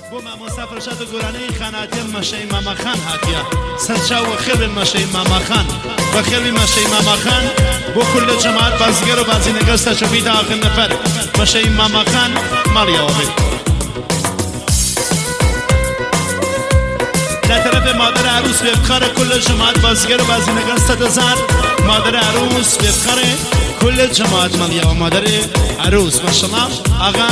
بو ما مسافر شد گرانه خاناتی مشی ماما خان هاتیا سرچا و خیل مشی ماما خان و خیل مشی ماما خان بو کل جماعت بازیگر و بازینگر سرچوبید آخر نفر مشی ماما خان مالیا وبید لطرف مادر عروس به افتخار کل جماعت بازیگر و بازینگر 100,000 مادر عروس به افتخار کل جماعت مالیا و مادر عروس ماشاءالله آقا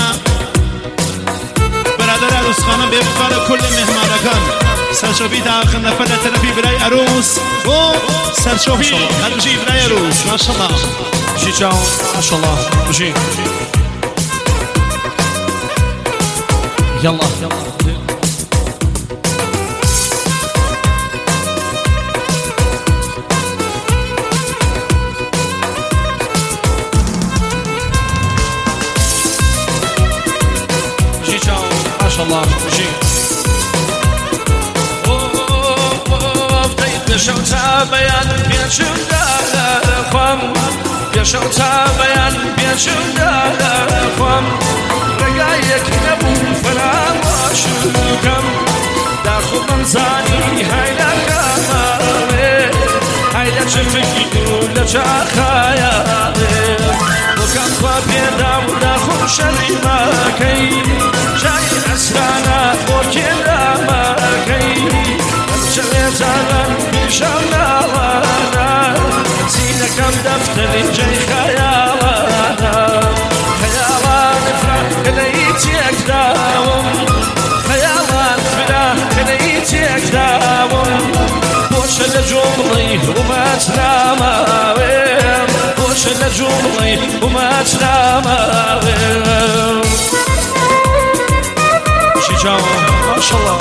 برادر عروس خانم به افتخار کل مهمانکان سرچوبی تا آخر نفر لطرفی برای عروس و سرچوبی خرجی برای عروس ماشاءالله بجي جاو ماشاءالله بجي يلا ما شاء الله بجي بيشو تابيان بيشو داخم بيشو تابيان بيشو داخم رقايك نبو فراماشكم داخل منزاني هايلا كاماري هايلا شفكي ولا شاخايا وكان خوابي داخل شري ماكي جاي أسرانا وكلا ماكي شريت على بشمنا وانا زينة كم دفتري جاي خيالانا خيالان فرح كليتيك داوم خيالان فرح كليتيك داوم بوش لجمري وما تناماويم بوش لجمري وما تناماويم شجاع ما شاء الله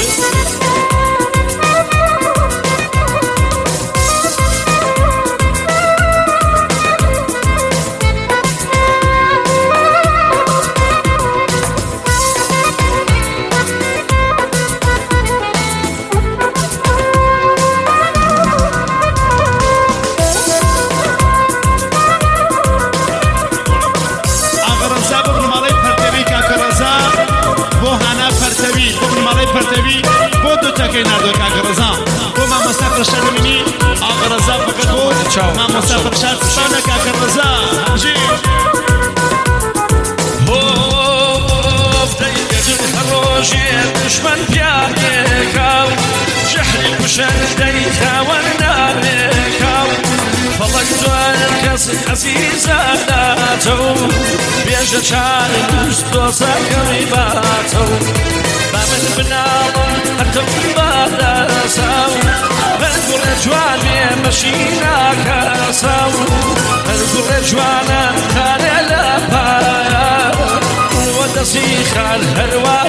ما مسافر شرمني أغرزا فقط ما مسافر شرمني كأغرزا جي فتيجي الخروجي دشمن بياكاو شحري وشان ديكا وناركاو فضلت الكاس عزيزة ناتو بيجا شان المستوصى قريباتو بابن بناضم هرتم باداساو هرقر جواني مشينا كاساو هرقر جوانا خالي لبايا ودسي خال هروا